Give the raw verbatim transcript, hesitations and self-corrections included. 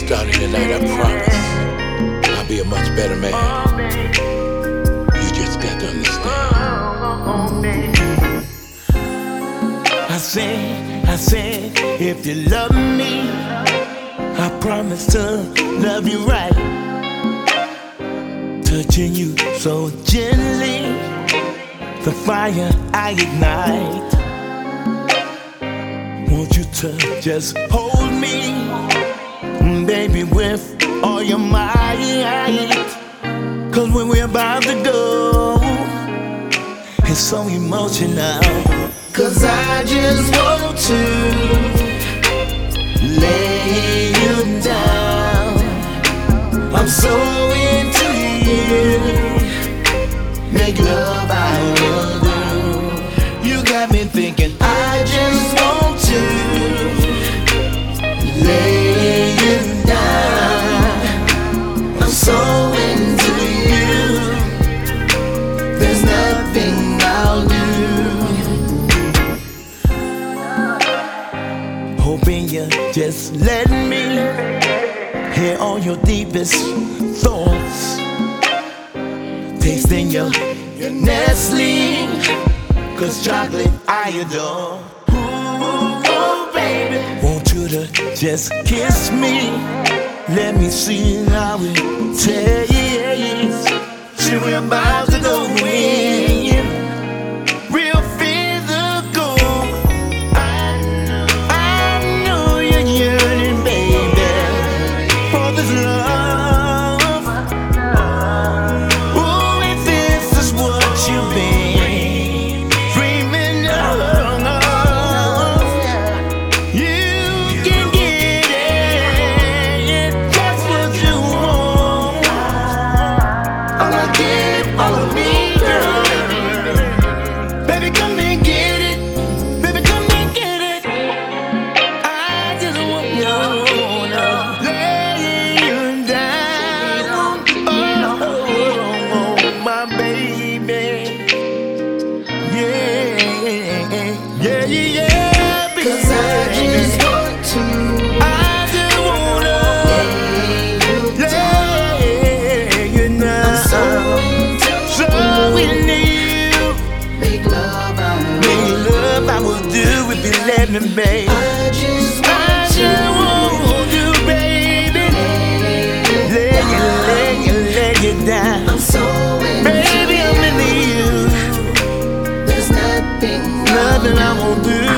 Starting tonight, I promise I'll be a much better man. You just got to understand. I said, I said, if you love me, I promise to love you right. Touching you so gently, the fire I ignite. Want you to just hold me, baby, with all your might. Cause when we're about to go, it's so emotional. Cause I just want to lay you down. I'm so into you. Make love I will do. You got me thinking I just want to lay you down. I'm so into you. There's nothing I'll do. Hoping you just let me hear all your deepest thoughts. Tasting your, your Nestle, cause chocolate I adore. Ooh, oh baby, want you to just kiss me. Let me see how it tastes. See, we're about to go in. Real physical. I know, I know you're yearning, baby, for this love. Ooh, if this is what you've been dreaming of, you can get it, just what you want. I'm gonna give all of me, girl. Baby, come and get it. Baby, come and get it. I just want you to lay you down. Oh, my baby. Yeah, yeah, yeah. Because I just want to. I just wanna lay you down. So in you. Make love I will do if you let me, babe. I just want you, baby. Lay you, lay you, lay you down. Baby, I'm into you. There's nothing, nothing I won't do.